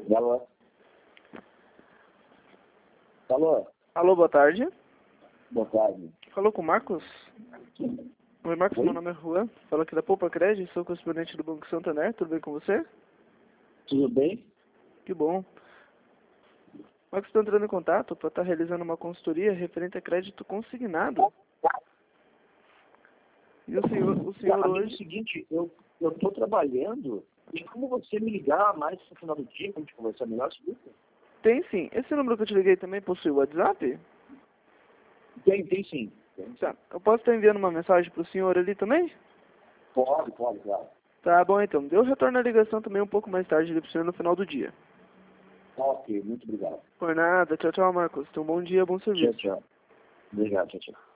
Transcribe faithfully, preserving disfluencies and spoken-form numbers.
Alô? Alô? Alô, boa tarde. Boa tarde. Falou com o Marcos? Oi, Marcos, Oi? meu nome é Juan. Falo aqui da Poupa Crédito, sou correspondente do Banco Santander. Tudo bem com você? Tudo bem? Que bom. Marcos, estou entrando em contato para estar realizando uma consultoria referente a crédito consignado. E o senhor, o senhor Amigo, hoje... é o seguinte, eu eu estou trabalhando e como você me ligar mais no final do dia, como a gente conversar melhor sobre isso? Tem sim. Esse número que eu te liguei também possui WhatsApp? Tem, tem sim. Tem. Tá. Eu posso estar enviando uma mensagem para o senhor ali também? Pode, pode, claro. Tá bom, então. Eu retorno a ligação também um pouco mais tarde ali para o senhor no final do dia. Ok, muito obrigado. Por nada. Tchau, tchau, Marcos. Tenha um bom dia, bom Tchau, serviço. tchau. Obrigado, tchau, tchau.